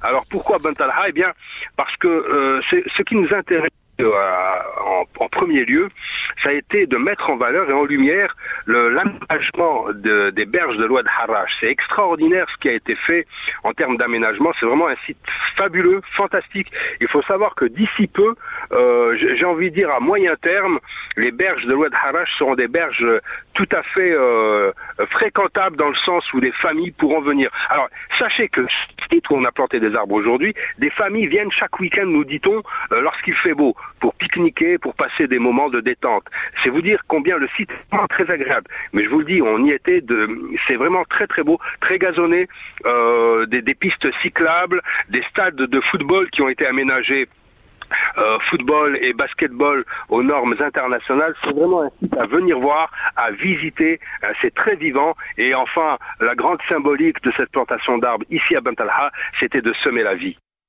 Alors pourquoi Bant Talha? Eh bien, parce que c'est ce qui nous intéresse. En premier lieu, ça a été de mettre en valeur et en lumière l'aménagement des berges de l'Oued Harrach. C'est extraordinaire ce qui a été fait en termes d'aménagement. C'est vraiment un site fabuleux, fantastique. Il faut savoir que d'ici peu, j'ai envie de dire à moyen terme, les berges de l'Oued Harrach seront des berges tout à fait fréquentables dans le sens où des familles pourront venir. Alors, sachez que ce site où on a planté des arbres aujourd'hui, des familles viennent chaque week-end, nous dit-on, lorsqu'il fait beau, pour pique-niquer, pour passer des moments de détente. C'est vous dire combien le site est vraiment très agréable. Mais je vous le dis, on y était, c'est vraiment très très beau, très gazonné, des pistes cyclables, des stades de football qui ont été aménagés. Football et basketball aux normes internationales, c'est vraiment un site à venir voir, à visiter, c'est très vivant. Et enfin, la grande symbolique de cette plantation d'arbres ici à Bant Talha, c'était de semer la vie.